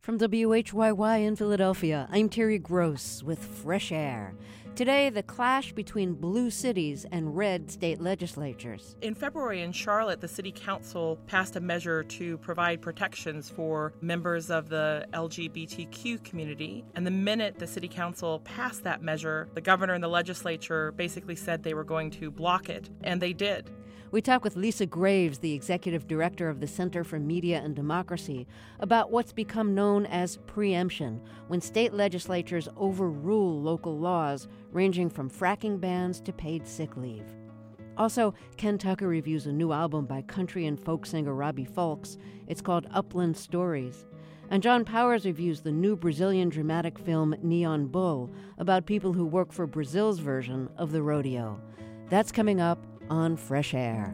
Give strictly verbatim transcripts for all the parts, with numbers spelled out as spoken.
From W H Y Y in Philadelphia, I'm Terry Gross with Fresh Air. Today, the clash between blue cities and red state legislatures. In February in Charlotte, the city council passed a measure to provide protections for members of the L G B T Q community. And the minute the city council passed that measure, the governor and the legislature basically said they were going to block it, and they did. We talk with Lisa Graves, the executive director of the Center for Media and Democracy, about what's become known as preemption, when state legislatures overrule local laws ranging from fracking bans to paid sick leave. Also, Ken Tucker reviews a new album by country and folk singer Robbie Fulks. It's called Upland Stories. And John Powers reviews the new Brazilian dramatic film Neon Bull, about people who work for Brazil's version of the rodeo. That's coming up on Fresh Air.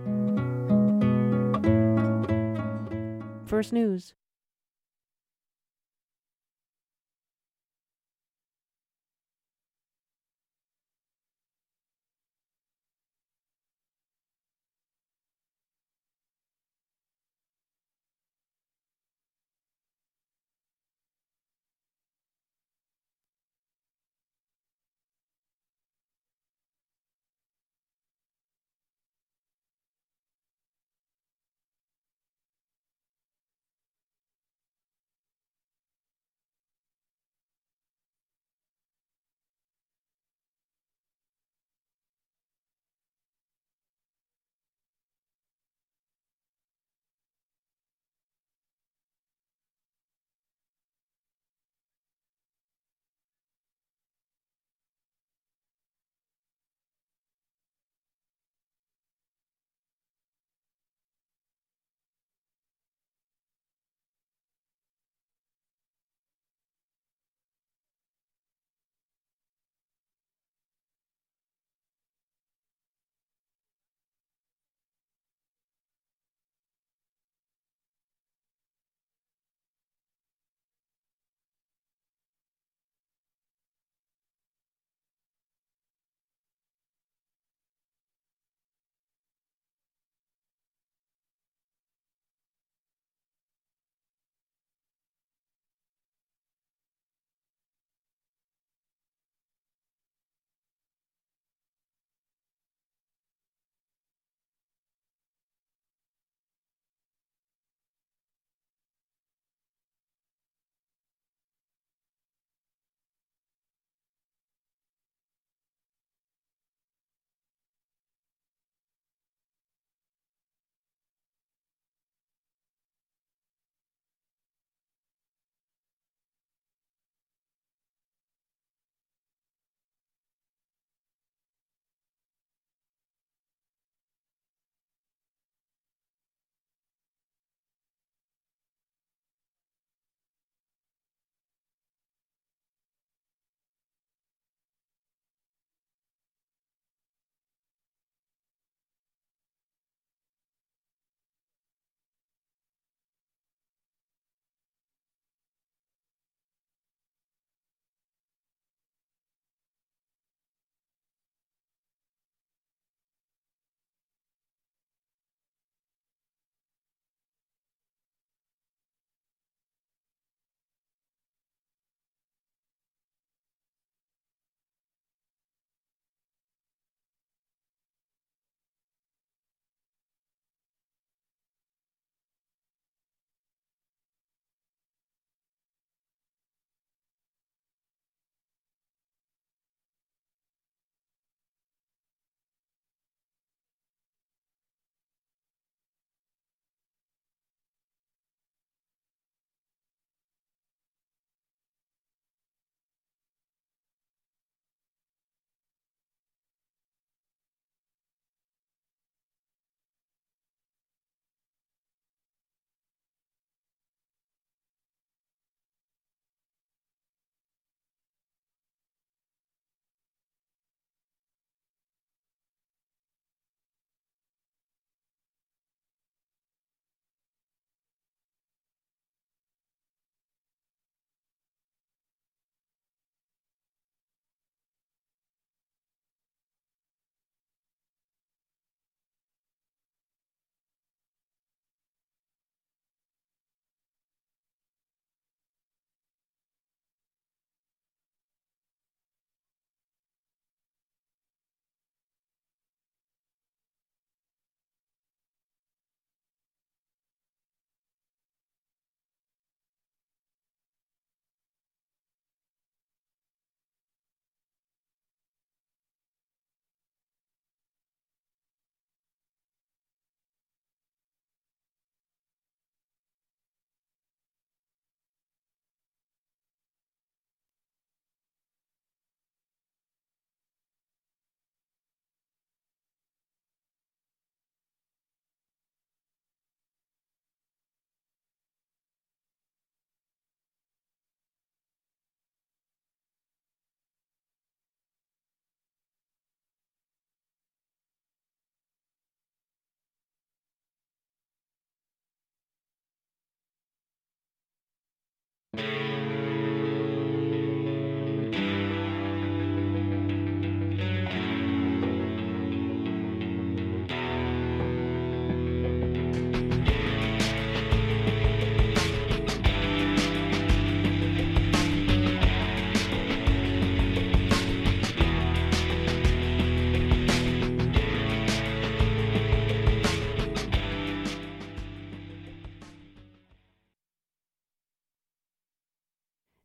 First News.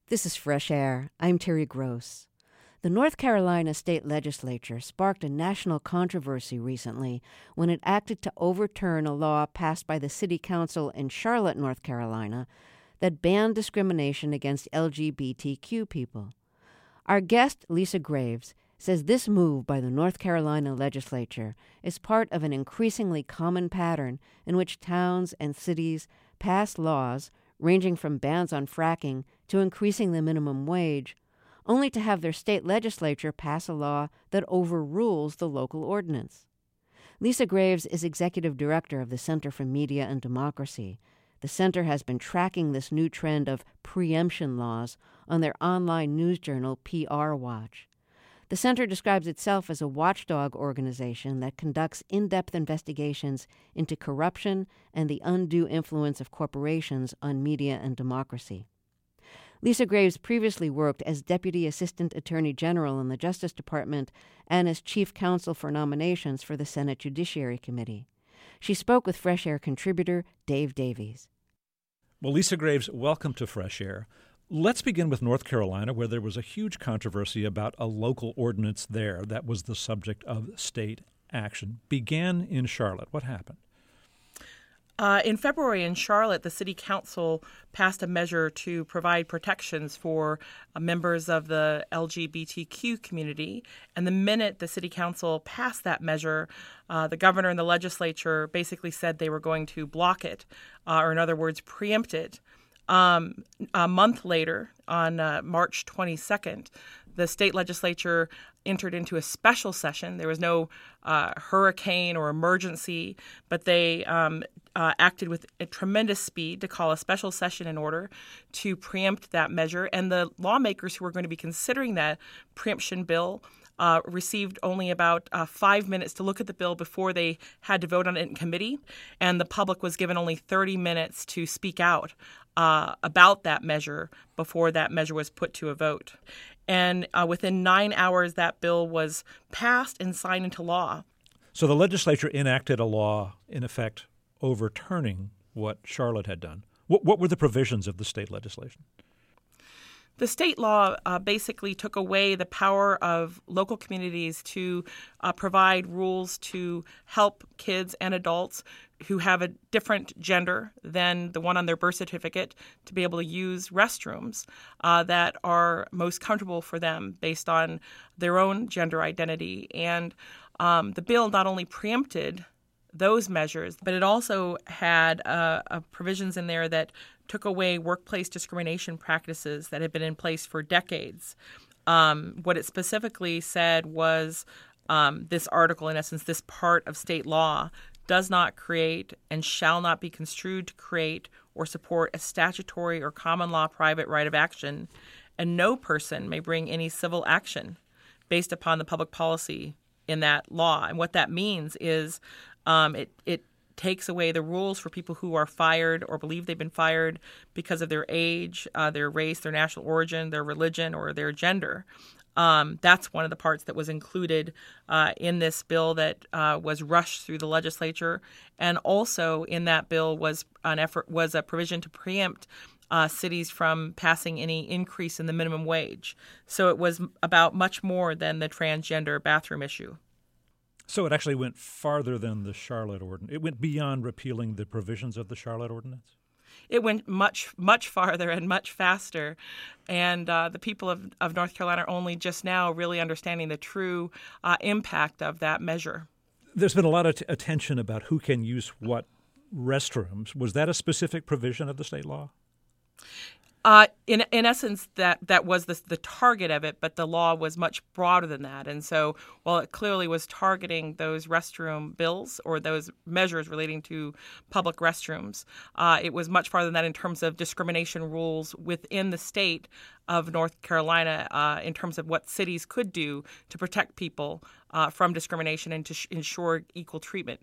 This is Fresh Air. I'm Terry Gross. The North Carolina state legislature sparked a national controversy recently when it acted to overturn a law passed by the city council in Charlotte, North Carolina, that banned discrimination against L G B T Q people. Our guest, Lisa Graves, says this move by the North Carolina legislature is part of an increasingly common pattern in which towns and cities pass laws ranging from bans on fracking to increasing the minimum wage, only to have their state legislature pass a law that overrules the local ordinance. Lisa Graves is executive director of the Center for Media and Democracy. The center has been tracking this new trend of preemption laws on their online news journal, P R Watch. The center describes itself as a watchdog organization that conducts in-depth investigations into corruption and the undue influence of corporations on media and democracy. Lisa Graves previously worked as Deputy Assistant Attorney General in the Justice Department and as Chief Counsel for Nominations for the Senate Judiciary Committee. She spoke with Fresh Air contributor Dave Davies. Well, Lisa Graves, welcome to Fresh Air. Let's begin with North Carolina, where there was a huge controversy about a local ordinance there that was the subject of state action. Began in Charlotte. What happened? Uh, in February in Charlotte, the city council passed a measure to provide protections for uh, members of the L G B T Q community. And the minute the city council passed that measure, uh, the governor and the legislature basically said they were going to block it, uh, or in other words, preempt it. Um, a month later, on uh, March twenty-second, the state legislature entered into a special session. There was no uh, hurricane or emergency, but they um, uh, acted with a tremendous speed to call a special session in order to preempt that measure. And the lawmakers who were going to be considering that preemption bill Uh, received only about uh, five minutes to look at the bill before they had to vote on it in committee, and the public was given only thirty minutes to speak out uh, about that measure before that measure was put to a vote. And uh, within nine hours, that bill was passed and signed into law. So the legislature enacted a law, in effect, overturning what Charlotte had done. What, what were the provisions of the state legislation? The state law uh, basically took away the power of local communities to uh, provide rules to help kids and adults who have a different gender than the one on their birth certificate to be able to use restrooms uh, that are most comfortable for them based on their own gender identity. And um, the bill not only preempted those measures, but it also had uh, uh, provisions in there that took away workplace discrimination practices that had been in place for decades. Um, what it specifically said was um, this article, in essence, this part of state law does not create and shall not be construed to create or support a statutory or common law private right of action, and no person may bring any civil action based upon the public policy in that law. And what that means is um, it it takes away the rules for people who are fired or believe they've been fired because of their age, uh, their race, their national origin, their religion, or their gender. Um, that's one of the parts that was included uh, in this bill that uh, was rushed through the legislature. And also in that bill was an effort was a provision to preempt uh, cities from passing any increase in the minimum wage. So it was about much more than the transgender bathroom issue. So it actually went farther than the Charlotte Ordinance. It went beyond repealing the provisions of the Charlotte Ordinance? It went much, much farther and much faster. And uh, the people of, of North Carolina are only just now really understanding the true uh, impact of that measure. There's been a lot of t- attention about who can use what restrooms. Was that a specific provision of the state law? Uh, in in essence, that, that was the, the target of it, but the law was much broader than that. And so while it clearly was targeting those restroom bills or those measures relating to public restrooms, uh, it was much farther than that in terms of discrimination rules within the state of North Carolina uh, in terms of what cities could do to protect people uh, from discrimination and to sh- ensure equal treatment.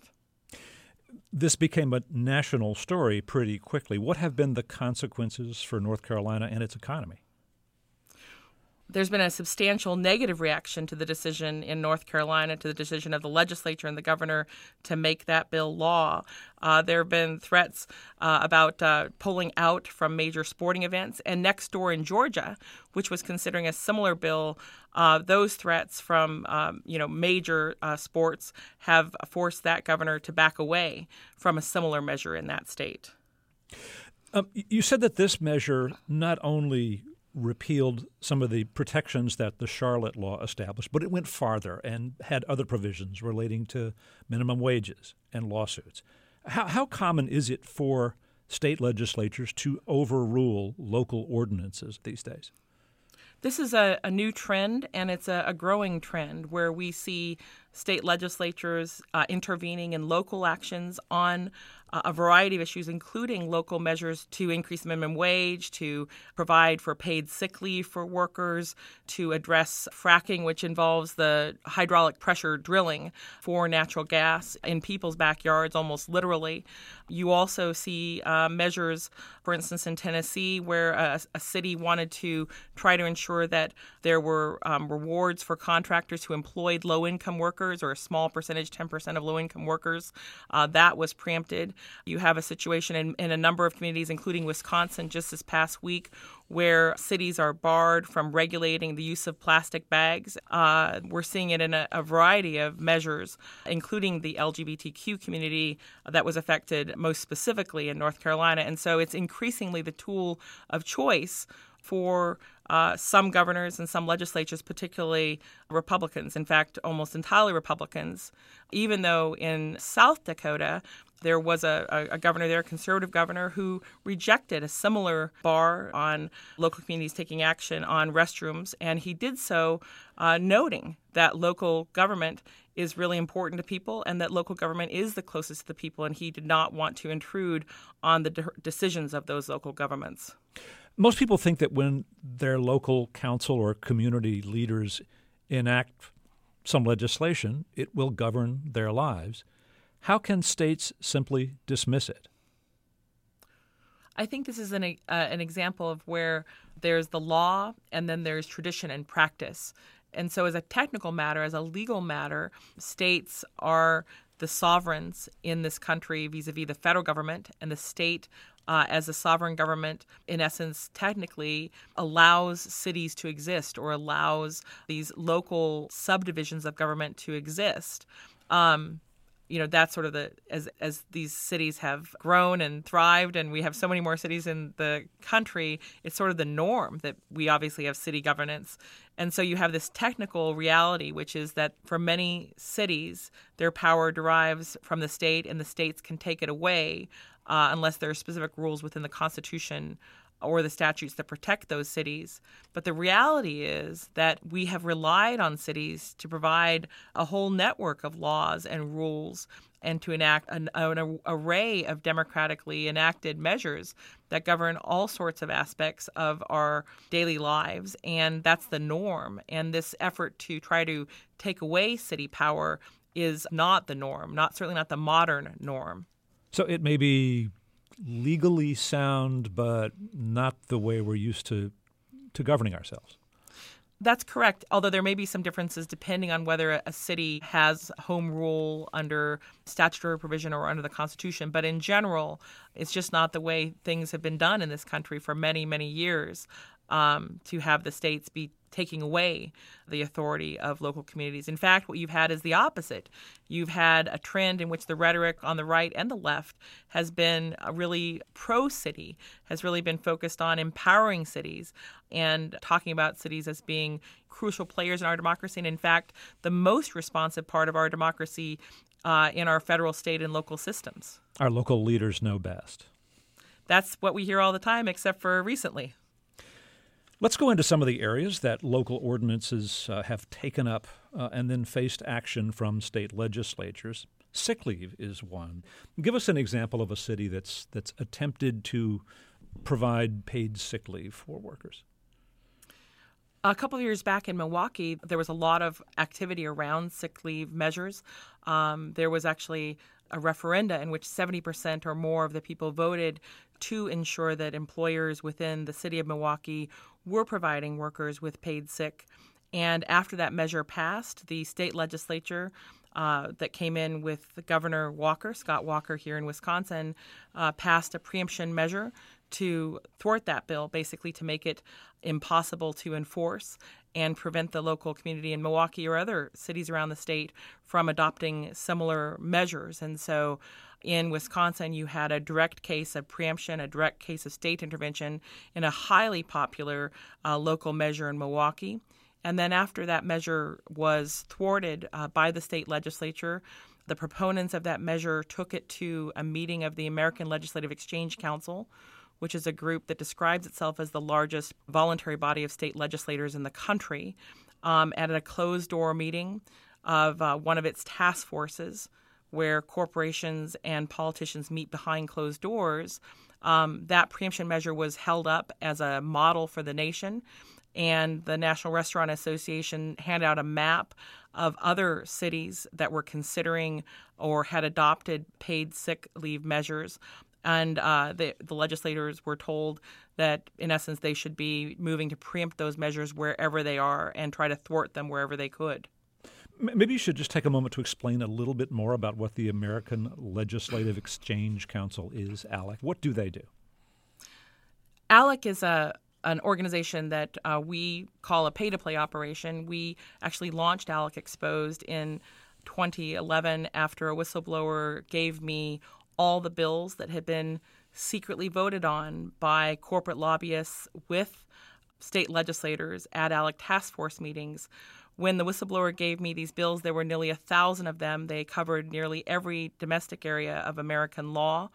This became a national story pretty quickly. What have been the consequences for North Carolina and its economy? there's been a substantial negative reaction to the decision in North Carolina, to the decision of the legislature and the governor to make that bill law. Uh, there have been threats uh, about uh, pulling out from major sporting events. And next door in Georgia, which was considering a similar bill, uh, those threats from um, you know major uh, sports have forced that governor to back away from a similar measure in that state. Um, you said that this measure not only repealed some of the protections that the Charlotte law established, but it went farther and had other provisions relating to minimum wages and lawsuits. How, how common is it for state legislatures to overrule local ordinances these days? This is a, a new trend, and it's a, a growing trend where we see state legislatures uh, intervening in local actions on uh, a variety of issues, including local measures to increase the minimum wage, to provide for paid sick leave for workers, to address fracking, which involves the hydraulic pressure drilling for natural gas in people's backyards, almost literally. You also see uh, measures, for instance, in Tennessee, where a, a city wanted to try to ensure that there were um, rewards for contractors who employed low-income workers, or a small percentage, ten percent of low-income workers. Uh, that was preempted. You have a situation in, in a number of communities, including Wisconsin, just this past week, where cities are barred from regulating the use of plastic bags. Uh, we're seeing it in a, a variety of measures, including the L G B T Q community that was affected most specifically in North Carolina. And so it's increasingly the tool of choice for uh, some governors and some legislatures, particularly Republicans, in fact, almost entirely Republicans, even though in South Dakota, there was a, a governor there, a conservative governor, who rejected a similar bar on local communities taking action on restrooms. And he did so uh, noting that local government is really important to people and that local government is the closest to the people. And he did not want to intrude on the de- decisions of those local governments. Most people think that when their local council or community leaders enact some legislation, it will govern their lives. How can states simply dismiss it? I think this is an, uh, an example of where there's the law and then there's tradition and practice. And so as a technical matter, as a legal matter, states are the sovereigns in this country vis-a-vis the federal government, and the state uh, as a sovereign government, in essence, technically allows cities to exist or allows these local subdivisions of government to exist. Um, You know, that's sort of the, as as these cities have grown and thrived, and we have so many more cities in the country, it's sort of the norm that we obviously have city governance. And so you have this technical reality, which is that for many cities, their power derives from the state, and the states can take it away uh, unless there are specific rules within the Constitution or the statutes that protect those cities. But the reality is that we have relied on cities to provide a whole network of laws and rules and to enact an, an array of democratically enacted measures that govern all sorts of aspects of our daily lives. And that's the norm. And this effort to try to take away city power is not the norm, not certainly not the modern norm. So it may be legally sound, but not the way we're used to to governing ourselves. That's correct, although there may be some differences depending on whether a city has home rule under statutory provision or under the Constitution. But in general, it's just not the way things have been done in this country for many, many years, um, to have the states be taking away the authority of local communities. In fact, what you've had is the opposite. You've had a trend in which the rhetoric on the right and the left has been really pro-city, has really been focused on empowering cities and talking about cities as being crucial players in our democracy. And in fact, the most responsive part of our democracy uh, in our federal, state, and local systems. Our local leaders know best. That's what we hear all the time, except for recently. Let's go into some of the areas that local ordinances uh, have taken up uh, and then faced action from state legislatures. Sick leave is one. Give us an example of a city that's that's attempted to provide paid sick leave for workers. A couple of years back in Milwaukee, there was a lot of activity around sick leave measures. Um, there was actually a referenda in which seventy percent or more of the people voted to ensure that employers within the city of Milwaukee were providing workers with paid sick. And after that measure passed, the state legislature uh, that came in with Governor Walker, Scott Walker here in Wisconsin, uh, passed a preemption measure to thwart that bill, basically to make it impossible to enforce and prevent the local community in Milwaukee or other cities around the state from adopting similar measures. And so in Wisconsin, you had a direct case of preemption, a direct case of state intervention in a highly popular uh, local measure in Milwaukee. And then after that measure was thwarted uh, by the state legislature, the proponents of that measure took it to a meeting of the American Legislative Exchange Council, which is a group that describes itself as the largest voluntary body of state legislators in the country, um, at a closed-door meeting of uh, one of its task forces where corporations and politicians meet behind closed doors. Um, that preemption measure was held up as a model for the nation, and the National Restaurant Association handed out a map of other cities that were considering or had adopted paid sick leave measures. And uh, the, the legislators were told that, in essence, they should be moving to preempt those measures wherever they are and try to thwart them wherever they could. Maybe you should just take a moment to explain a little bit more about what the American Legislative Exchange Council is, ALEC. What do they do? ALEC is a an organization that uh, we call a pay-to-play operation. We actually launched ALEC Exposed in twenty eleven after a whistleblower gave me all the bills that had been secretly voted on by corporate lobbyists with state legislators at ALEC task force meetings. When the whistleblower gave me these bills, there were nearly a thousand of them. They covered nearly every domestic area of American law.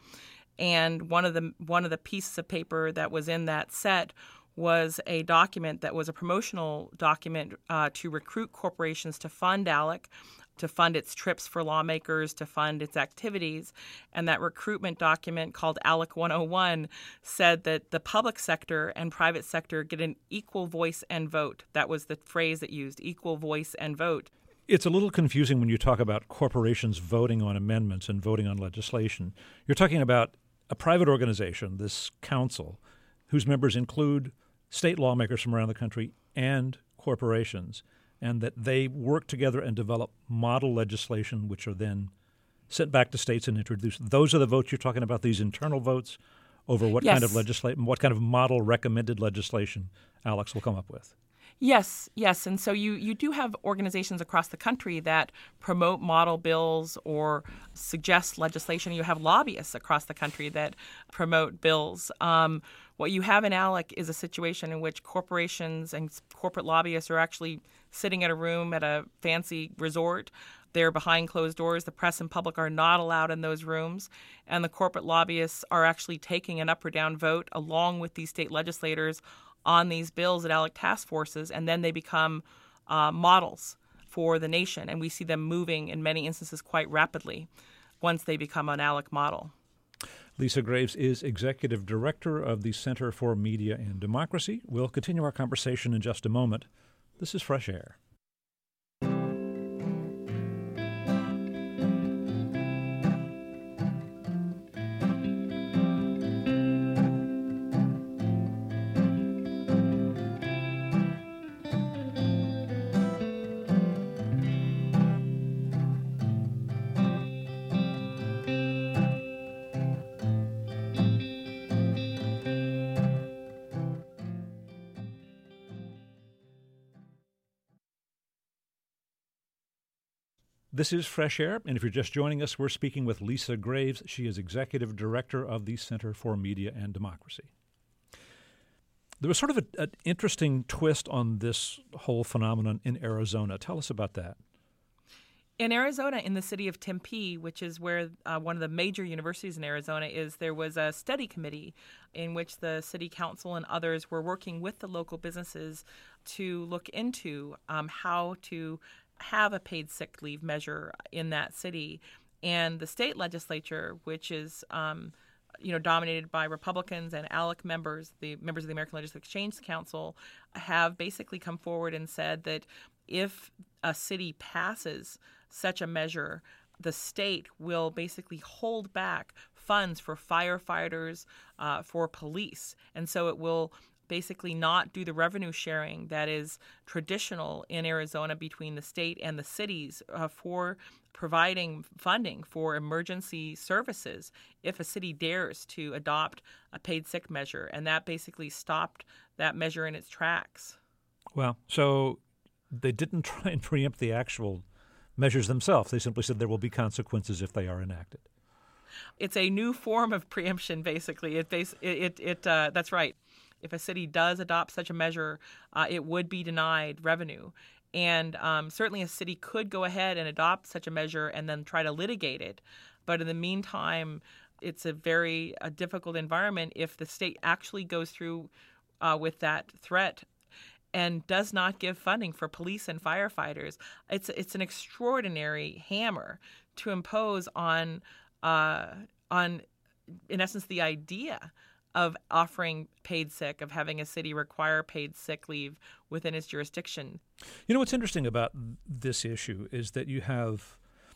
And one of the one of the pieces of paper that was in that set was a document that was a promotional document uh, to recruit corporations to fund ALEC, to fund its trips for lawmakers, to fund its activities. And that recruitment document called ALEC one oh one said that the public sector and private sector get an equal voice and vote. That was the phrase it used, equal voice and vote. It's a little confusing when you talk about corporations voting on amendments and voting on legislation. You're talking about a private organization, this council, whose members include state lawmakers from around the country and corporations, and that they work together and develop model legislation, which are then sent back to states and introduced. Those are the votes you're talking about, these internal votes over what Yes. kind of legislation, what kind of model recommended legislation Alex will come up with. Yes, yes. And so you, you do have organizations across the country that promote model bills or suggest legislation. You have lobbyists across the country that promote bills. Um, what you have in ALEC is a situation in which corporations and corporate lobbyists are actually sitting in a room at a fancy resort. They're behind closed doors. The press and public are not allowed in those rooms. And the corporate lobbyists are actually taking an up or down vote along with these state legislators on these bills at ALEC task forces, and then they become uh, models for the nation. And we see them moving in many instances quite rapidly once they become an ALEC model. Lisa Graves is Executive Director of the Center for Media and Democracy. We'll continue our conversation in just a moment. This is Fresh Air. This is Fresh Air, and if you're just joining us, we're speaking with Lisa Graves. She is Executive Director of the Center for Media and Democracy. There was sort of an interesting twist on this whole phenomenon in Arizona. Tell us about that. In Arizona, in the city of Tempe, which is where uh, one of the major universities in Arizona is, there was a study committee in which the city council and others were working with the local businesses to look into um, how to have a paid sick leave measure in that city. And the state legislature, which is um, you know, dominated by Republicans and ALEC members, the members of the American Legislative Exchange Council, have basically come forward and said that if a city passes such a measure, the state will basically hold back funds for firefighters, uh, for police. And so it will basically not do the revenue sharing that is traditional in Arizona between the state and the cities uh, for providing funding for emergency services if a city dares to adopt a paid sick measure. And that basically stopped that measure in its tracks. Well, so they didn't try and preempt the actual measures themselves. They simply said there will be consequences if they are enacted. It's a new form of preemption, basically. It, it, it, it uh, that's right. If a city does adopt such a measure, uh, it would be denied revenue. And um, certainly a city could go ahead and adopt such a measure and then try to litigate it. But in the meantime, it's a very uh, difficult environment if the state actually goes through uh, with that threat and does not give funding for police and firefighters. It's it's an extraordinary hammer to impose on uh, on, in essence, the idea of offering paid sick, of having a city require paid sick leave within its jurisdiction. You know, what's interesting about this issue is that you have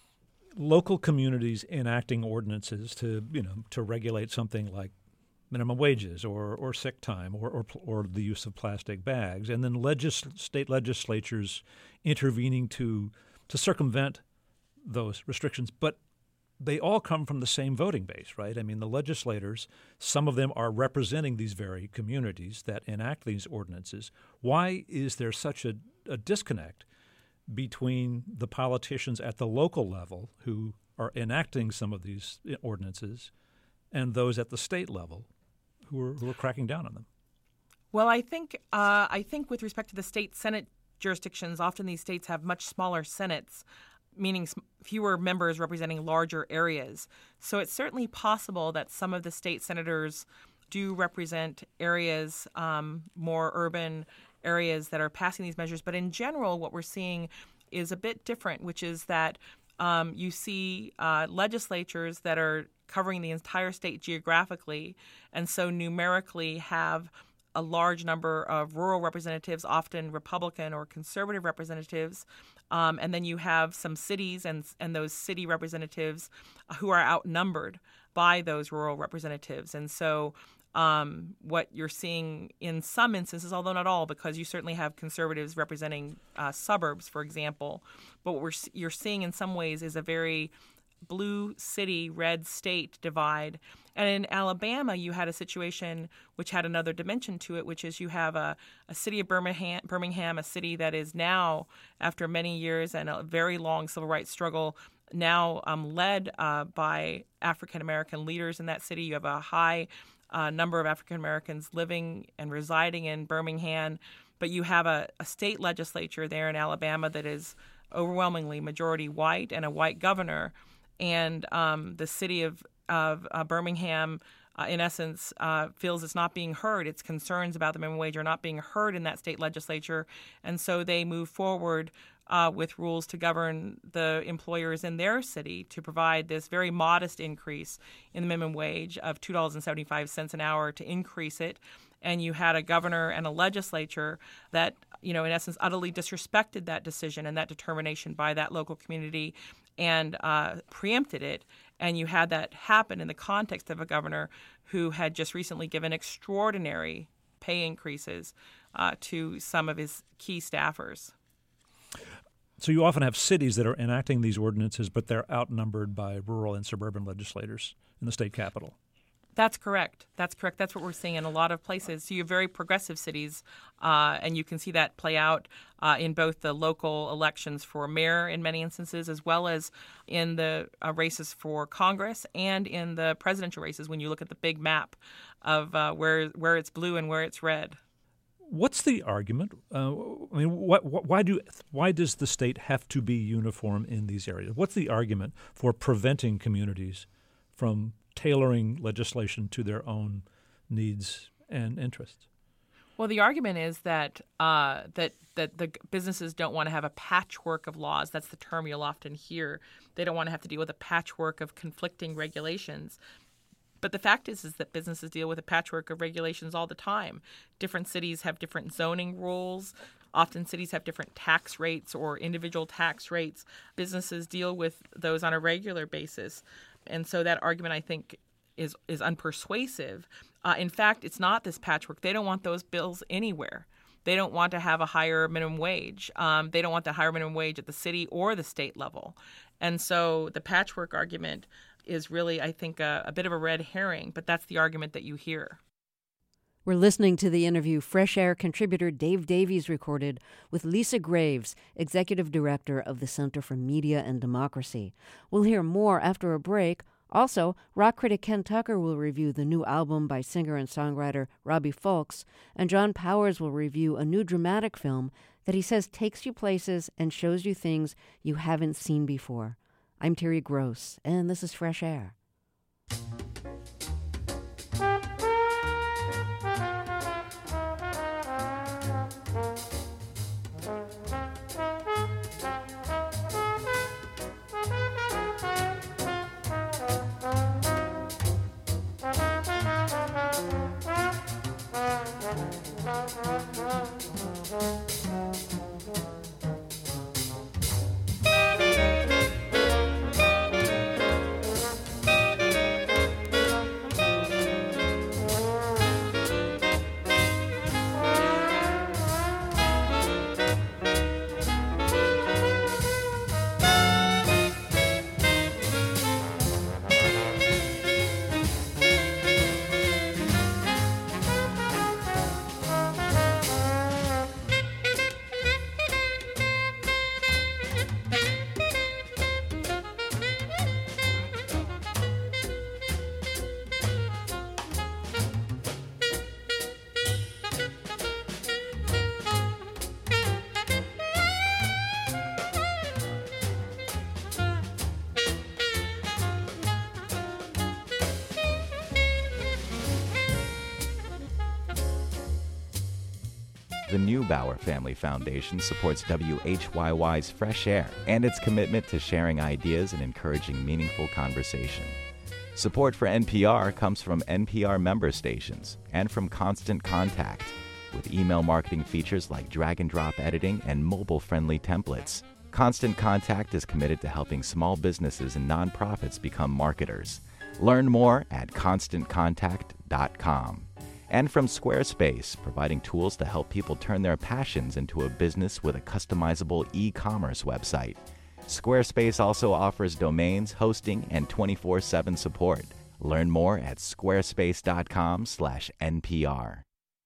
local communities enacting ordinances to, you know, to regulate something like minimum wages or, or sick time or, or or the use of plastic bags, and then legis- state legislatures intervening to to circumvent those restrictions. But they all come from the same voting base, right? I mean, the legislators, some of them are representing these very communities that enact these ordinances. Why is there such a, a disconnect between the politicians at the local level who are enacting some of these ordinances and those at the state level who are, who are cracking down on them? Well, I think uh, I think with respect to the state Senate jurisdictions, often these states have much smaller senates, meaning fewer members representing larger areas. So it's certainly possible that some of the state senators do represent areas, um, more urban areas that are passing these measures. But in general, what we're seeing is a bit different, which is that um, you see uh, legislatures that are covering the entire state geographically, and so numerically have a large number of rural representatives, often Republican or conservative representatives. Um, and then you have some cities and and those city representatives who are outnumbered by those rural representatives. And so um, what you're seeing in some instances, although not all, because you certainly have conservatives representing uh, suburbs, for example, but what we're, you're seeing in some ways is a very blue city, red state divide. And in Alabama, you had a situation which had another dimension to it, which is you have a, a city of Birmingham, Birmingham, a city that is now, after many years and a very long civil rights struggle, now um, led uh, by African-American leaders in that city. You have a high uh, number of African-Americans living and residing in Birmingham, but you have a, a state legislature there in Alabama that is overwhelmingly majority white and a white governor. And um, the city of, of uh, Birmingham, uh, in essence, uh, feels it's not being heard. Its concerns about the minimum wage are not being heard in that state legislature. And so they move forward uh, with rules to govern the employers in their city to provide this very modest increase in the minimum wage of two dollars and seventy-five cents an hour to increase it. And you had a governor and a legislature that, you know, in essence, utterly disrespected that decision and that determination by that local community and uh, preempted it. And you had that happen in the context of a governor who had just recently given extraordinary pay increases uh, to some of his key staffers. So you often have cities that are enacting these ordinances, but they're outnumbered by rural and suburban legislators in the state capital. That's correct. That's correct. That's what we're seeing in a lot of places. So you have very progressive cities, uh, and you can see that play out uh, in both the local elections for mayor in many instances, as well as in the uh, races for Congress and in the presidential races when you look at the big map of uh, where where it's blue and where it's red. What's the argument? Uh, I mean, what, what, why do why does the state have to be uniform in these areas? What's the argument for preventing communities from tailoring legislation to their own needs and interests? Well, the argument is that uh, that that the businesses don't want to have a patchwork of laws. That's the term you'll often hear. They don't want to have to deal with a patchwork of conflicting regulations. But the fact is, is that businesses deal with a patchwork of regulations all the time. Different cities have different zoning rules. Often cities have different tax rates or individual tax rates. Businesses deal with those on a regular basis. And so that argument, I think, is, is unpersuasive. Uh, in fact, it's not this patchwork. They don't want those bills anywhere. They don't want to have a higher minimum wage. Um, they don't want the higher minimum wage at the city or the state level. And so the patchwork argument is really, I think, a, a bit of a red herring, but that's the argument that you hear. We're listening to the interview Fresh Air contributor Dave Davies recorded with Lisa Graves, Executive Director of the Center for Media and Democracy. We'll hear more after a break. Also, rock critic Ken Tucker will review the new album by singer and songwriter Robbie Fulks, and John Powers will review a new dramatic film that he says takes you places and shows you things you haven't seen before. I'm Terry Gross, and this is Fresh Air. The Neubauer Family Foundation supports W H Y Y's Fresh Air and its commitment to sharing ideas and encouraging meaningful conversation. Support for N P R comes from N P R member stations and from Constant Contact, with email marketing features like drag-and-drop editing and mobile-friendly templates. Constant Contact is committed to helping small businesses and nonprofits become marketers. Learn more at constant contact dot com. And from Squarespace, providing tools to help people turn their passions into a business with a customizable e-commerce website. Squarespace also offers domains, hosting, and twenty-four seven support. Learn more at squarespace dot com slash N P R.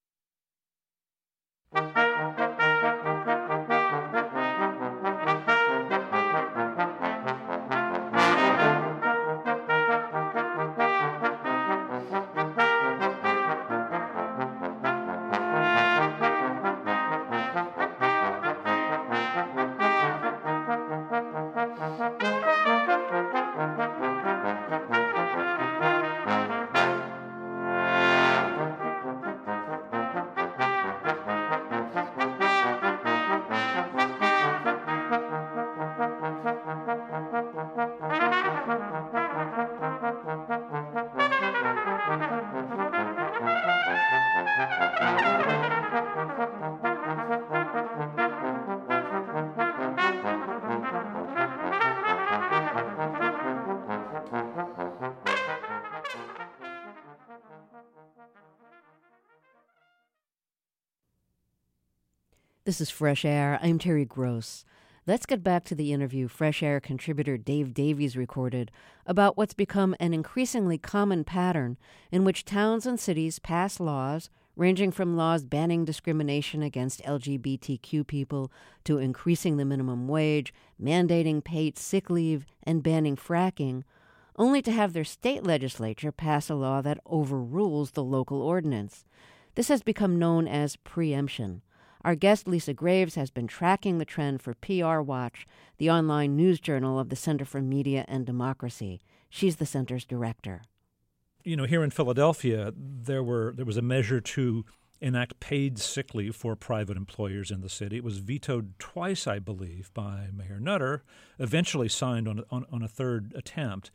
This is Fresh Air. I'm Terry Gross. Let's get back to the interview Fresh Air contributor Dave Davies recorded about what's become an increasingly common pattern in which towns and cities pass laws, ranging from laws banning discrimination against L G B T Q people to increasing the minimum wage, mandating paid sick leave, and banning fracking, only to have their state legislature pass a law that overrules the local ordinance. This has become known as preemption. Our guest, Lisa Graves, has been tracking the trend for P R Watch, the online news journal of the Center for Media and Democracy. She's the center's director. You know, here in Philadelphia, there were there was a measure to enact paid sick leave for private employers in the city. It was vetoed twice, I believe, by Mayor Nutter, eventually signed on, on, on a third attempt.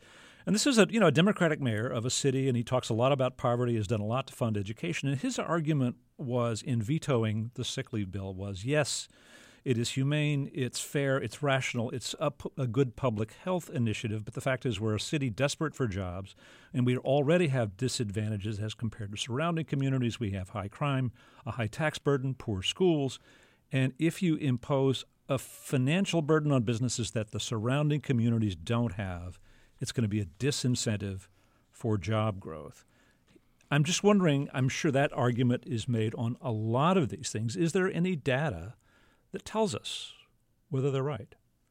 And this is a you know a Democratic mayor of a city, and he talks a lot about poverty, has done a lot to fund education. And his argument was in vetoing the sick leave bill was, yes, it is humane, it's fair, it's rational, it's a, a good public health initiative. But the fact is we're a city desperate for jobs, and we already have disadvantages as compared to surrounding communities. We have high crime, a high tax burden, poor schools. And if you impose a financial burden on businesses that the surrounding communities don't have, it's going to be a disincentive for job growth. I'm just wondering, I'm sure that argument is made on a lot of these things. Is there any data that tells us whether they're right?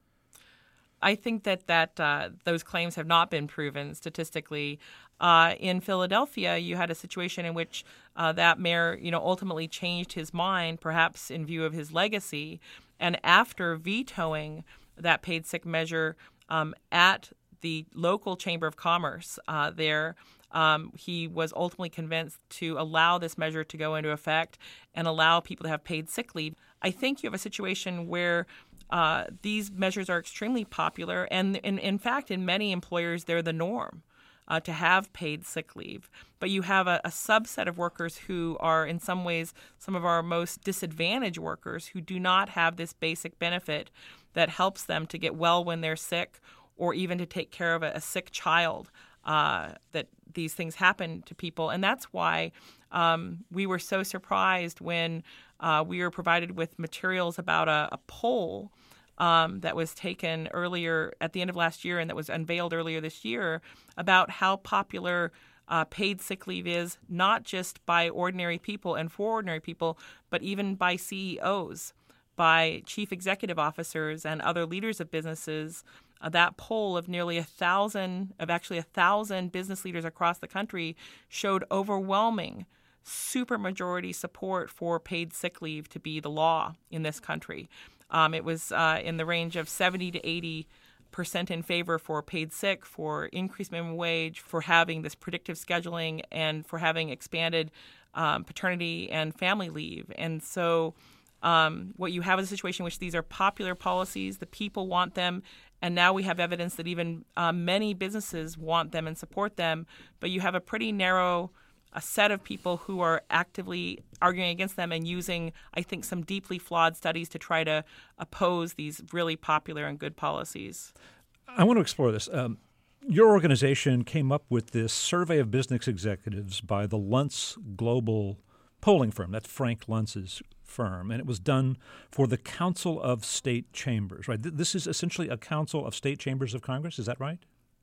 I think that, that uh, those claims have not been proven statistically. Uh, in Philadelphia, you had a situation in which uh, that mayor, you know, ultimately changed his mind, perhaps in view of his legacy. And after vetoing that paid sick measure um, at the local Chamber of Commerce uh, there, um, he was ultimately convinced to allow this measure to go into effect and allow people to have paid sick leave. I think you have a situation where uh, these measures are extremely popular, and in, in fact, in many employers, they're the norm uh, to have paid sick leave. But you have a, a subset of workers who are, in some ways, some of our most disadvantaged workers who do not have this basic benefit that helps them to get well when they're sick, or even to take care of a, a sick child, uh, that these things happen to people. And that's why um, we were so surprised when uh, we were provided with materials about a, a poll um, that was taken earlier at the end of last year and that was unveiled earlier this year about how popular uh, paid sick leave is, not just by ordinary people and for ordinary people, but even by C E Os, by chief executive officers and other leaders of businesses. Uh, that poll of nearly a thousand, of actually a thousand business leaders across the country showed overwhelming supermajority support for paid sick leave to be the law in this country. Um, it was uh, in the range of seventy to eighty percent in favor for paid sick, for increased minimum wage, for having this predictive scheduling, and for having expanded um, paternity and family leave. And so um, what you have is a situation in which these are popular policies, the people want them, and now we have evidence that even uh, many businesses want them and support them, but you have a pretty narrow a set of people who are actively arguing against them and using, I think, some deeply flawed studies to try to oppose these really popular and good policies. I want to explore this. Um, your organization came up with this survey of business executives by the Luntz Global polling firm. That's Frank Luntz's firm. And it was done for the Council of State Chambers, right? This is essentially a council of state chambers of Congress. Is that right?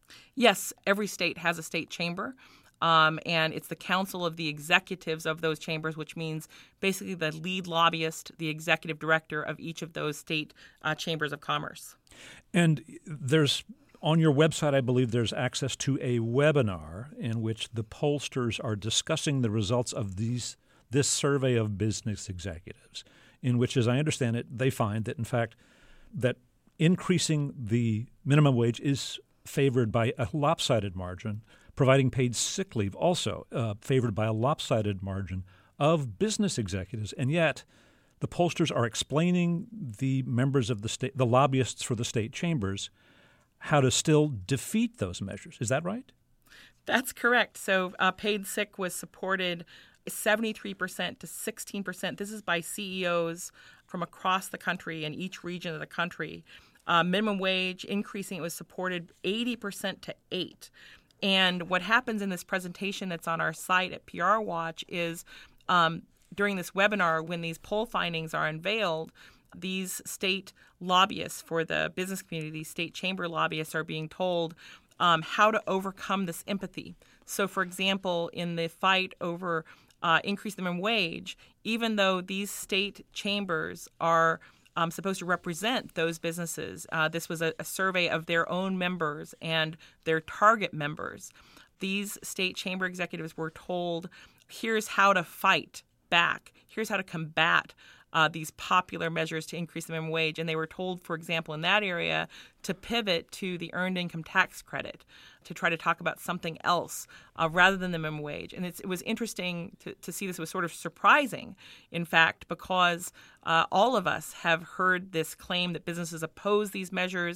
Yes. Every state has a state chamber. Um, and it's the council of the executives of those chambers, which means basically the lead lobbyist, the executive director of each of those state uh, chambers of commerce. And there's on your website, I believe there's access to a webinar in which the pollsters are discussing the results of these this survey of business executives, in which, as I understand it, they find that, in fact, that increasing the minimum wage is favored by a lopsided margin, providing paid sick leave also uh, favored by a lopsided margin of business executives. And yet the pollsters are explaining the members of the state, the lobbyists for the state chambers, how to still defeat those measures. Is that right? That's correct. So uh, paid sick was supported seventy-three percent to sixteen percent. This is by C E Os from across the country in each region of the country. Uh, minimum wage increasing, it was supported eighty percent to eight. And what happens in this presentation that's on our site at P R Watch is um, during this webinar, when these poll findings are unveiled, these state lobbyists for the business community, these state chamber lobbyists are being told um, how to overcome this empathy. So, for example, in the fight over uh, increased minimum wage, even though these state chambers are Um, supposed to represent those businesses. Uh, this was a, a survey of their own members and their target members. These state chamber executives were told, here's how to fight back. Here's how to combat uh, these popular measures to increase the minimum wage. And they were told, for example, in that area, to pivot to the earned income tax credit, to try to talk about something else uh, rather than the minimum wage. And it's, it was interesting to, to see this. It was sort of surprising, in fact, because uh, all of us have heard this claim that businesses oppose these measures.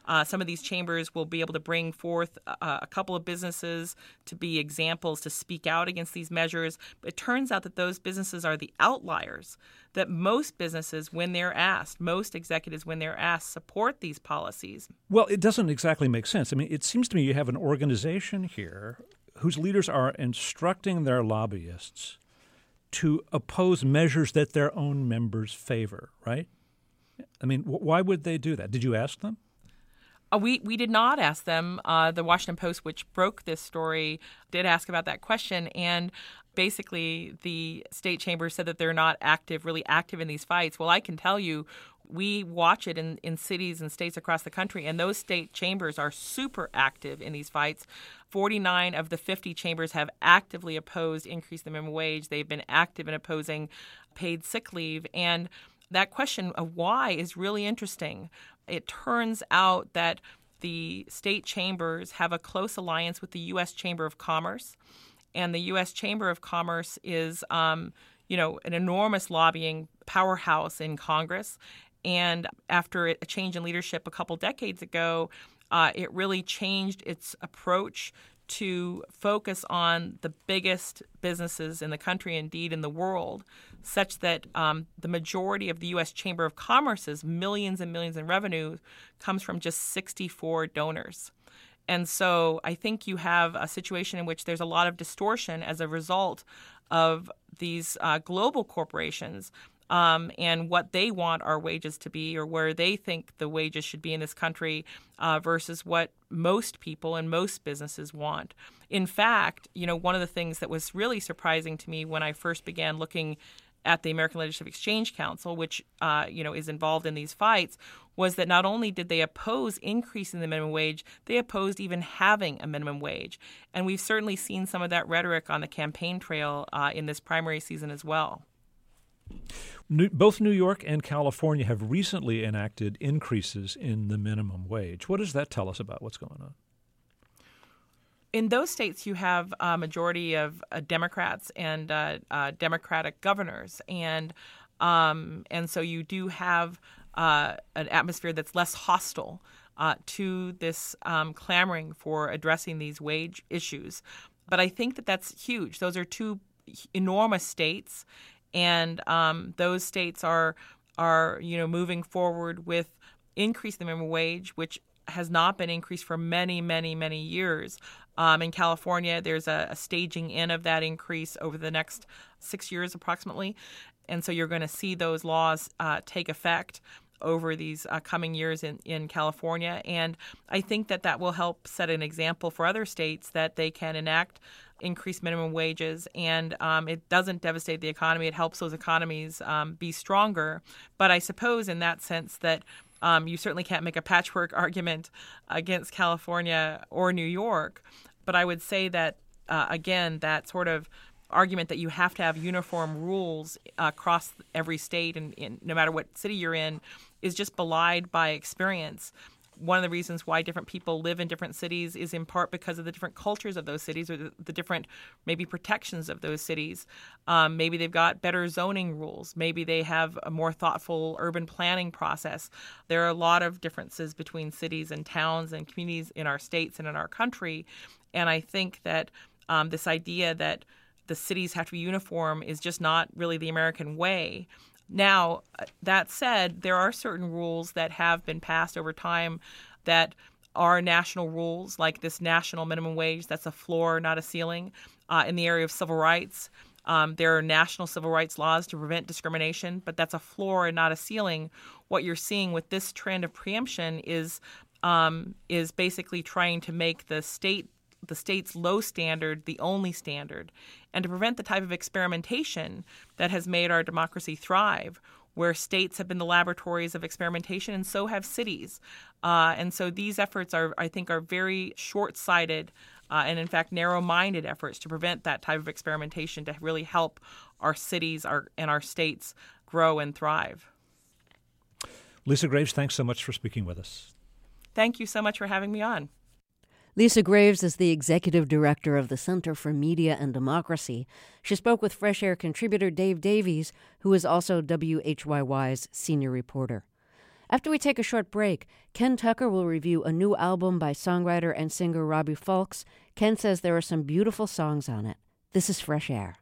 Uh, some of these chambers will be able to bring forth uh, a couple of businesses to be examples to speak out against these measures. But it turns out that those businesses are the outliers, that most businesses, when they're asked, most executives, when they're asked, support these policies. Well, it doesn't exactly make sense. I mean, it seems to me you have an organization here whose leaders are instructing their lobbyists to oppose measures that their own members favor, right? I mean, why would they do that? Did you ask them? Uh, we, we did not ask them. Uh, the Washington Post, which broke this story, did ask about that question. And basically, the state chamber said that they're not active, really active in these fights. Well, I can tell you, we watch it in, in cities and states across the country, and those state chambers are super active in these fights. forty-nine of the fifty chambers have actively opposed increase in the minimum wage. They've been active in opposing paid sick leave. And that question of why is really interesting. It turns out that the state chambers have a close alliance with the U S Chamber of Commerce. And the U S Chamber of Commerce is, um, you know, an enormous lobbying powerhouse in Congress. And after a change in leadership a couple decades ago, uh, it really changed its approach to focus on the biggest businesses in the country, indeed in the world, such that um, the majority of the U S Chamber of Commerce's millions and millions in revenue comes from just sixty-four donors. And so I think you have a situation in which there's a lot of distortion as a result of these uh, global corporations um, and what they want our wages to be, or where they think the wages should be in this country uh, versus what most people and most businesses want. In fact, you know, one of the things that was really surprising to me when I first began looking at the American Legislative Exchange Council, which uh, you know is involved in these fights, was that not only did they oppose increasing the minimum wage, they opposed even having a minimum wage. And we've certainly seen some of that rhetoric on the campaign trail uh, in this primary season as well. New, both New York and California have recently enacted increases in the minimum wage. What does that tell us about what's going on? In those states, you have a majority of uh, Democrats and uh, uh, Democratic governors, and um, and so you do have uh, an atmosphere that's less hostile uh, to this um, clamoring for addressing these wage issues. But I think that that's huge. Those are two enormous states, and um, those states are are you know moving forward with increasing the minimum wage, which has not been increased for many, many, many years. Um, in California, there's a, a staging in of that increase over the next six years approximately. And so you're going to see those laws uh, take effect over these uh, coming years in, in California. And I think that that will help set an example for other states that they can enact increased minimum wages, and um, it doesn't devastate the economy. It helps those economies um, be stronger. But I suppose in that sense that Um, you certainly can't make a patchwork argument against California or New York. But I would say that, uh, again, that sort of argument that you have to have uniform rules uh, across every state and, and no matter what city you're in is just belied by experience. One of the reasons why different people live in different cities is in part because of the different cultures of those cities or the, the different maybe protections of those cities. Um, maybe they've got better zoning rules. Maybe they have a more thoughtful urban planning process. There are a lot of differences between cities and towns and communities in our states and in our country. And I think that um, this idea that the cities have to be uniform is just not really the American way. Now, that said, there are certain rules that have been passed over time that are national rules, like this national minimum wage. That's a floor, not a ceiling. Uh, in the area of civil rights, um, there are national civil rights laws to prevent discrimination, but that's a floor and not a ceiling. What you're seeing with this trend of preemption is um, is basically trying to make the state the state's low standard the only standard, and to prevent the type of experimentation that has made our democracy thrive, where states have been the laboratories of experimentation and so have cities. Uh, and so these efforts are, I think, are very short-sighted uh, and, in fact, narrow-minded efforts to prevent that type of experimentation to really help our cities our, and our states grow and thrive. Lisa Graves, thanks so much for speaking with us. Thank you so much for having me on. Lisa Graves is the executive director of the Center for Media and Democracy. She spoke with Fresh Air contributor Dave Davies, who is also W H Y Y's senior reporter. After we take a short break, Ken Tucker will review a new album by songwriter and singer Robbie Fulks. Ken says there are some beautiful songs on it. This is Fresh Air.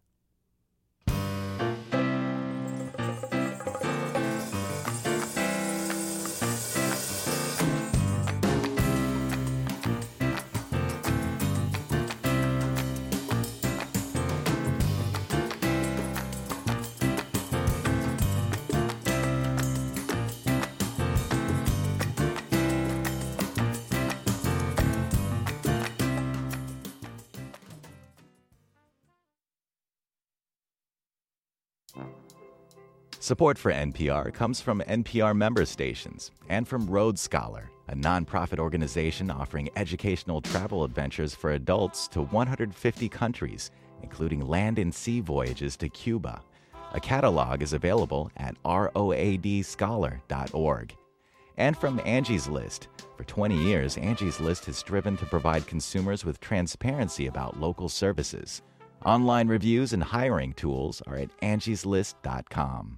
Support for N P R comes from N P R member stations and from Road Scholar, a nonprofit organization offering educational travel adventures for adults to one hundred fifty countries, including land and sea voyages to Cuba. A catalog is available at road scholar dot org. And from Angie's List. For twenty years, Angie's List has striven to provide consumers with transparency about local services. Online reviews and hiring tools are at angies list dot com.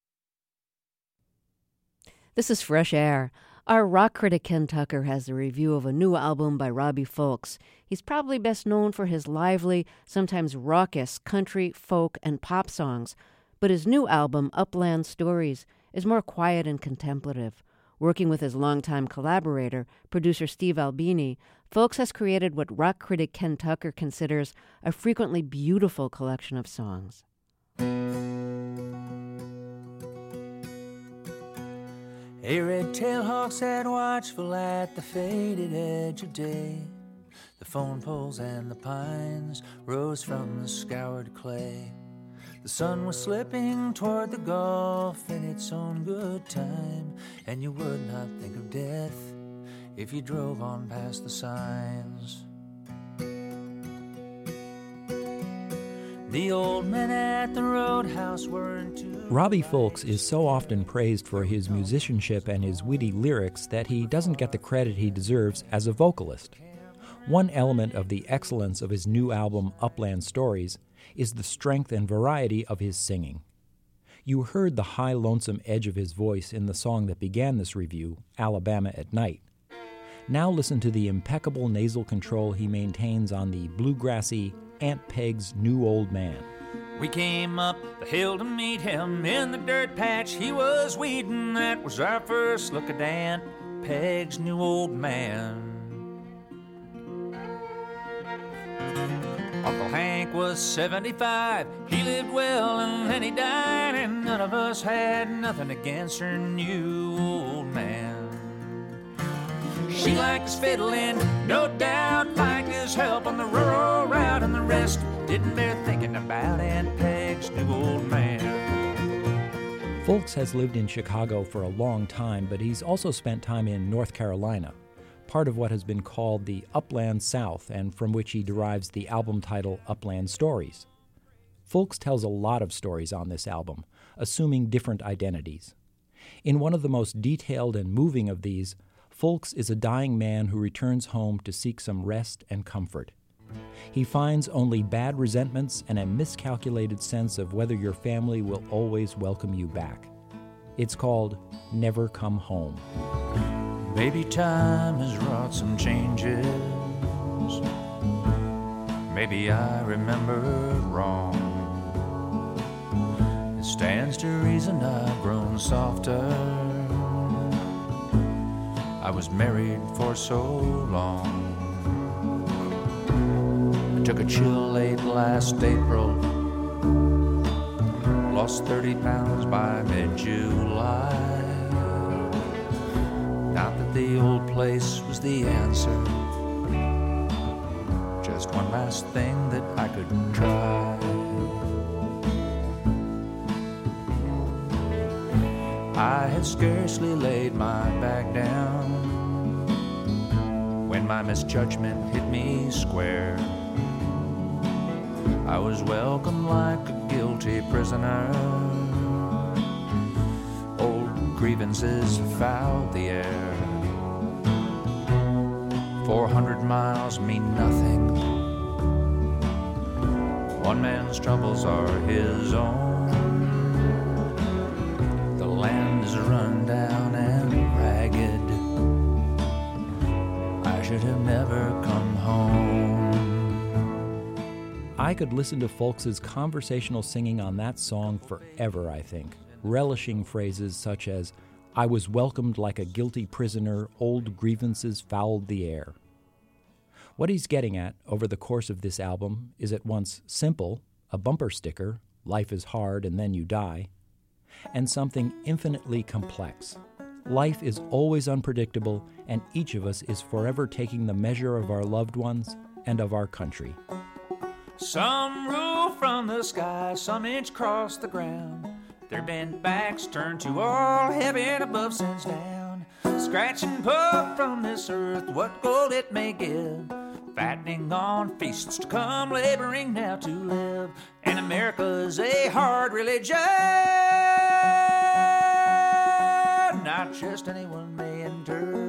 This is Fresh Air. Our rock critic Ken Tucker has a review of a new album by Robbie Fulks. He's probably best known for his lively, sometimes raucous country, folk, and pop songs. But his new album, Upland Stories, is more quiet and contemplative. Working with his longtime collaborator, producer Steve Albini, Fulks has created what rock critic Ken Tucker considers a frequently beautiful collection of songs. A red-tailed hawk sat watchful at the faded edge of day. The phone poles and the pines rose from the scoured clay. The sun was slipping toward the Gulf in its own good time, and you would not think of death if you drove on past the signs. The old men at the roadhouse weren't too... Robbie Fulks is so often praised for his musicianship and his witty lyrics that he doesn't get the credit he deserves as a vocalist. One element of the excellence of his new album, Upland Stories, is the strength and variety of his singing. You heard the high, lonesome edge of his voice in the song that began this review, Alabama at Night. Now listen to the impeccable nasal control he maintains on the bluegrassy Aunt Peg's New Old Man. We came up the hill to meet him in the dirt patch he was weeding. That was our first look at Aunt Peg's New Old Man. Uncle Hank was seventy-five, he lived well and then he died, and none of us had nothing against her new old man. She liked his fiddling, no doubt, liked his help on the rural route, and the rest didn't bear thinking about Aunt Peg's new old man. Fulks has lived in Chicago for a long time, but he's also spent time in North Carolina, part of what has been called the Upland South, and from which he derives the album title Upland Stories. Fulks tells a lot of stories on this album, assuming different identities. In one of the most detailed and moving of these, Fulks is a dying man who returns home to seek some rest and comfort. He finds only bad resentments and a miscalculated sense of whether your family will always welcome you back. It's called Never Come Home. Maybe time has wrought some changes. Maybe I remember wrong. It stands to reason I've grown softer. I was married for so long. I took a chill late last April. Lost thirty pounds by mid-July. Not that the old place was the answer, just one last thing that I could try. I had scarcely laid my back down when my misjudgment hit me square. I was welcomed like a guilty prisoner. Old grievances fouled the air. Four hundred miles mean nothing. One man's troubles are his own. The land is run down and I could listen to Folks's conversational singing on that song forever, I think, relishing phrases such as, "I was welcomed like a guilty prisoner, old grievances fouled the air." What he's getting at over the course of this album is at once simple, a bumper sticker, life is hard and then you die, and something infinitely complex. Life is always unpredictable, and each of us is forever taking the measure of our loved ones and of our country. Some rule from the sky, some inch across the ground. Their bent backs turn to all heaven above sends down. Scratch and pull from this earth what gold it may give. Fattening on feasts to come, laboring now to live. And America's a hard religion. Not just anyone may enter.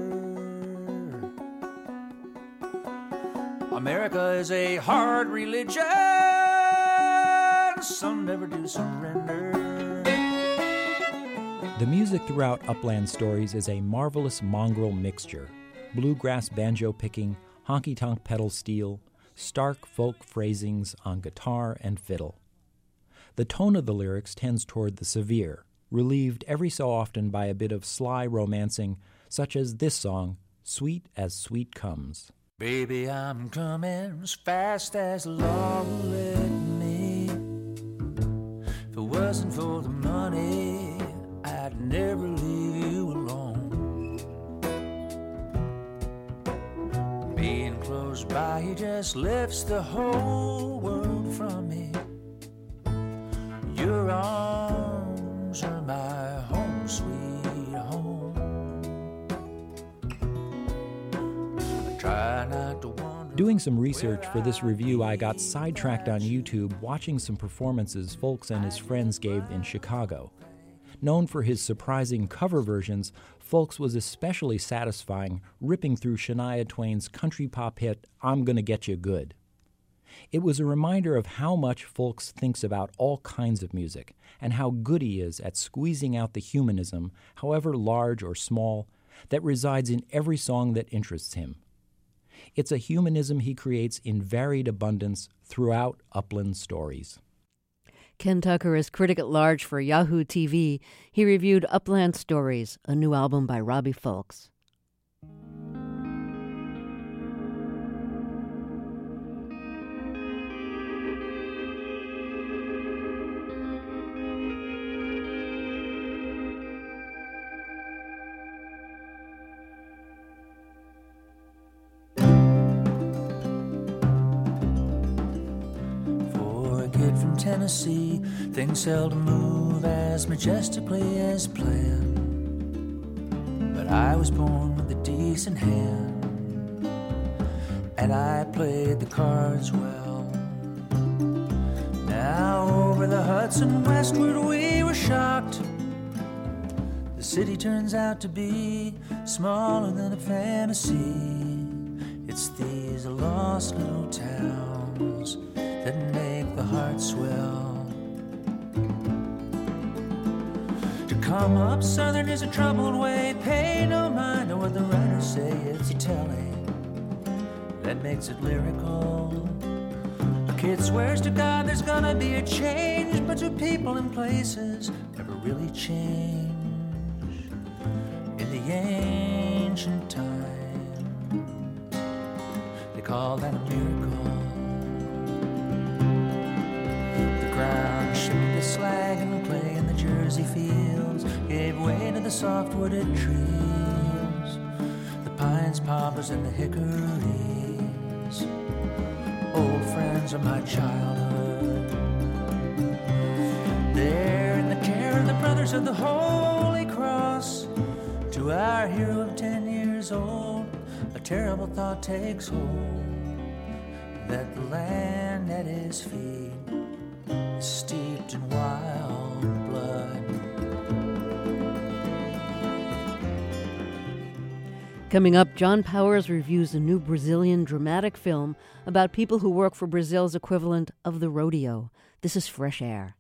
America is a hard religion. Some never do surrender. The music throughout Upland Stories is a marvelous mongrel mixture. Bluegrass banjo picking, honky-tonk pedal steel, stark folk phrasings on guitar and fiddle. The tone of the lyrics tends toward the severe, relieved every so often by a bit of sly romancing, such as this song, Sweet as Sweet Comes. Baby, I'm coming as fast as the law will let me. If it wasn't for the money, I'd never leave you alone. Being close by you just lifts the whole world from me. Your arms are my home, sweet home. I try not to wander. Doing some research for this review, I got sidetracked on YouTube watching some performances Folks and his friends gave in Chicago. Known for his surprising cover versions, Folks was especially satisfying ripping through Shania Twain's country pop hit, I'm Gonna Get You Good. It was a reminder of how much Folks thinks about all kinds of music, and how good he is at squeezing out the humanism, however large or small, that resides in every song that interests him. It's a humanism he creates in varied abundance throughout Upland Stories. Ken Tucker is critic at large for Yahoo T V. He reviewed Upland Stories, a new album by Robbie Folks. Tennessee, things seldom move as majestically as planned. But I was born with a decent hand, and I played the cards well. Now over the Hudson westward we were shocked. The city turns out to be smaller than a fantasy. It's these lost little towns that make the heart swell. To come up southern is a troubled way. Pay no mind to what the writers say. It's a telling that makes it lyrical. A kid swears to God there's gonna be a change, but to people and places never really change. In the ancient times, they call that a miracle. Ground shifted the slag and the clay in the Jersey fields gave way to the soft wooded trees, the pines, poplars, and the hickories, old friends of my childhood. There in the care of the brothers of the Holy Cross, to our hero of ten years old, a terrible thought takes hold, that the land at his feet steeped in wild blood. Coming up, John Powers reviews a new Brazilian dramatic film about people who work for Brazil's equivalent of the rodeo. This is Fresh Air.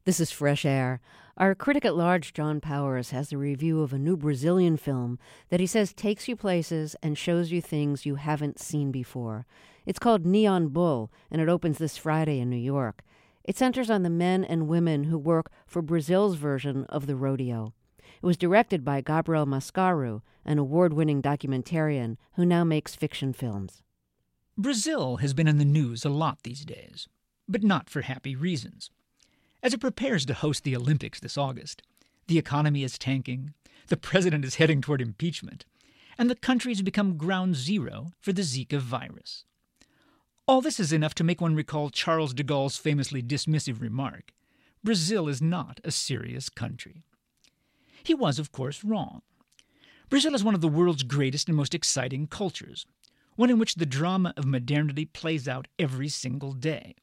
This is Fresh Air. Our critic at large, John Powers, has a review of a new Brazilian film that he says takes you places and shows you things you haven't seen before. It's called Neon Bull, and it opens this Friday in New York. It centers on the men and women who work for Brazil's version of the rodeo. It was directed by Gabriel Mascaro, an award-winning documentarian who now makes fiction films. Brazil has been in the news a lot these days, but not for happy reasons. As it prepares to host the Olympics this August, the economy is tanking, the president is heading toward impeachment, and the country has become ground zero for the Zika virus. All this is enough to make one recall Charles de Gaulle's famously dismissive remark, "Brazil is not a serious country." He was, of course, wrong. Brazil is one of the world's greatest and most exciting cultures, one in which the drama of modernity plays out every single day.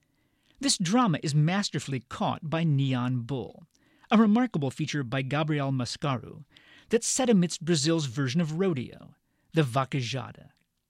This drama is masterfully caught by Neon Bull, a remarkable feature by Gabriel Mascaro that's set amidst Brazil's version of rodeo, the vaquejada.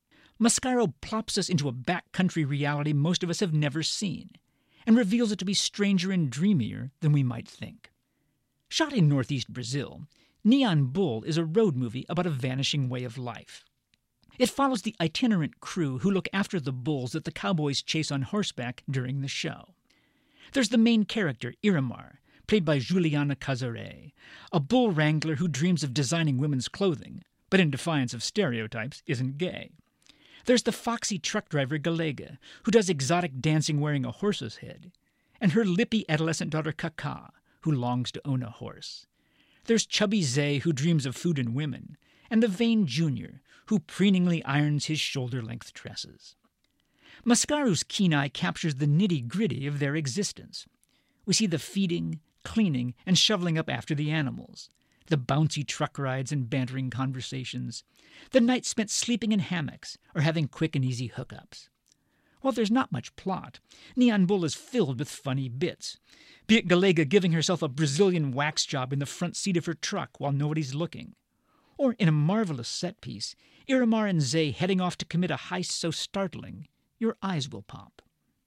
Mascaro plops us into a backcountry reality most of us have never seen, and reveals it to be stranger and dreamier than we might think. Shot in northeast Brazil, Neon Bull is a road movie about a vanishing way of life. It follows the itinerant crew who look after the bulls that the cowboys chase on horseback during the show. There's the main character, Iramar, played by Juliana Casare, a bull wrangler who dreams of designing women's clothing, but in defiance of stereotypes isn't gay. There's the foxy truck driver Galega, who does exotic dancing wearing a horse's head, and her lippy adolescent daughter Cacá, who longs to own a horse. There's chubby Zay, who dreams of food and women, and the vain Junior, who preeningly irons his shoulder-length tresses. Mascaro's keen eye captures the nitty-gritty of their existence. We see the feeding, cleaning, and shoveling up after the animals, the bouncy truck rides and bantering conversations, the nights spent sleeping in hammocks or having quick and easy hookups. While there's not much plot, Neon Bull is filled with funny bits, be it Galega giving herself a Brazilian wax job in the front seat of her truck while nobody's looking, or in a marvelous set piece, Iramar and Zay heading off to commit a heist so startling, your eyes will pop.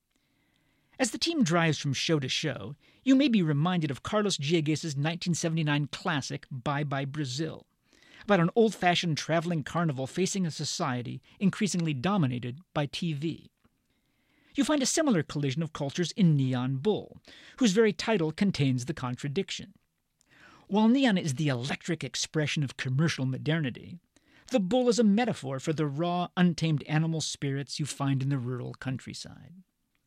As the team drives from show to show, you may be reminded of Carlos Diegues' nineteen seventy-nine classic Bye Bye Brazil, about an old-fashioned traveling carnival facing a society increasingly dominated by T V. You find a similar collision of cultures in Neon Bull, whose very title contains the contradiction. While neon is the electric expression of commercial modernity, the bull is a metaphor for the raw, untamed animal spirits you find in the rural countryside.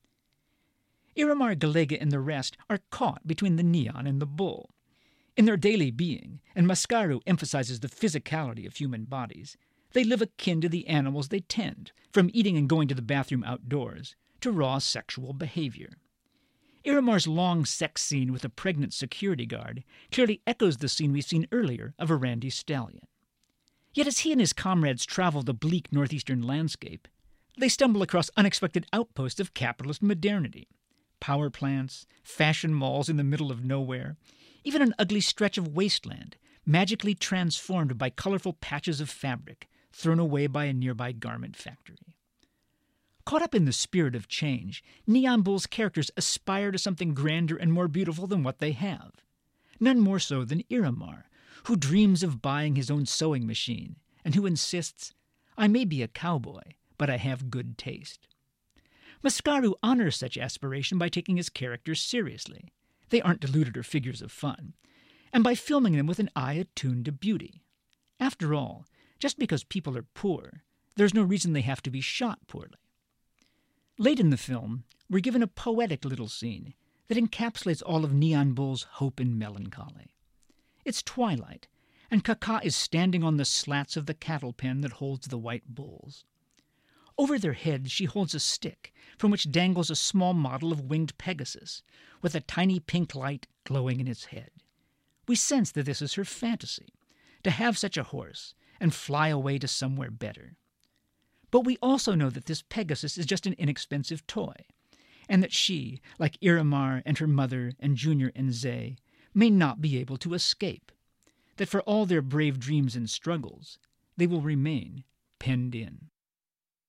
Iramar, Galega, and the rest are caught between the neon and the bull. In their daily being, and Mascaro emphasizes the physicality of human bodies, they live akin to the animals they tend, from eating and going to the bathroom outdoors, to raw sexual behavior. Iramar's long sex scene with a pregnant security guard clearly echoes the scene we've seen earlier of a Randy Stallion. Yet as he and his comrades travel the bleak northeastern landscape, they stumble across unexpected outposts of capitalist modernity. Power plants, fashion malls in the middle of nowhere, even an ugly stretch of wasteland, magically transformed by colorful patches of fabric thrown away by a nearby garment factory. Caught up in the spirit of change, Neon Bull's characters aspire to something grander and more beautiful than what they have. None more so than Iramar, who dreams of buying his own sewing machine, and who insists, "I may be a cowboy, but I have good taste." Mascaro honors such aspiration by taking his characters seriously. They aren't deluded or figures of fun, and by filming them with an eye attuned to beauty. After all, just because people are poor, there's no reason they have to be shot poorly. Late in the film, we're given a poetic little scene that encapsulates all of Neon Bull's hope and melancholy. It's twilight, and Cacá is standing on the slats of the cattle pen that holds the white bulls. Over their heads she holds a stick from which dangles a small model of winged Pegasus, with a tiny pink light glowing in its head. We sense that this is her fantasy, to have such a horse and fly away to somewhere better. But we also know that this Pegasus is just an inexpensive toy, and that she, like Iramar and her mother and Junior and Zay, may not be able to escape, that for all their brave dreams and struggles, they will remain penned in.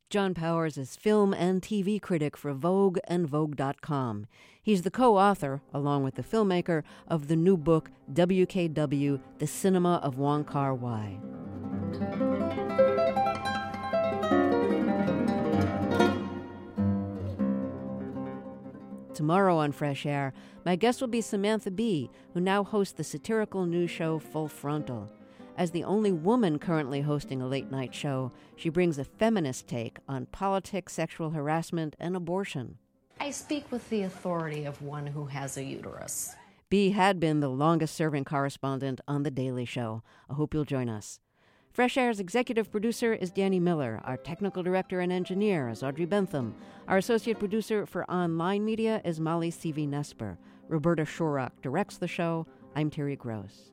John Powers is film and T V critic for Vogue and Vogue dot com. He's the co-author, along with the filmmaker, of the new book, W K W, The Cinema of Wong Kar-wai. Tomorrow on Fresh Air, my guest will be Samantha Bee, who now hosts the satirical news show Full Frontal. As the only woman currently hosting a late-night show, she brings a feminist take on politics, sexual harassment, and abortion. I speak with the authority of one who has a uterus. Bee had been the longest-serving correspondent on The Daily Show. I hope you'll join us. Fresh Air's executive producer is Danny Miller. Our technical director and engineer is Audrey Bentham. Our associate producer for online media is Molly C V Nesper. Roberta Shorrock directs the show. I'm Terry Gross.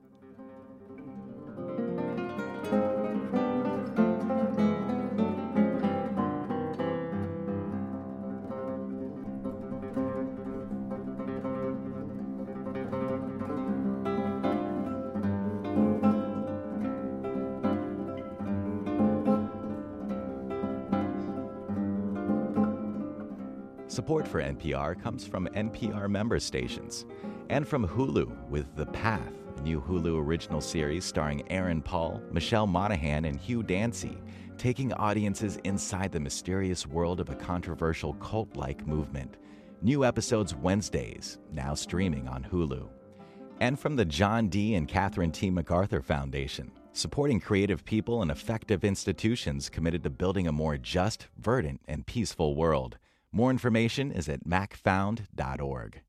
Support for N P R comes from N P R member stations and from Hulu with The Path, a new Hulu original series starring Aaron Paul, Michelle Monaghan, and Hugh Dancy, taking audiences inside the mysterious world of a controversial cult-like movement. New episodes Wednesdays, now streaming on Hulu. And from the John D. and Catherine T. MacArthur Foundation, supporting creative people and effective institutions committed to building a more just, verdant, and peaceful world. More information is at mac found dot org.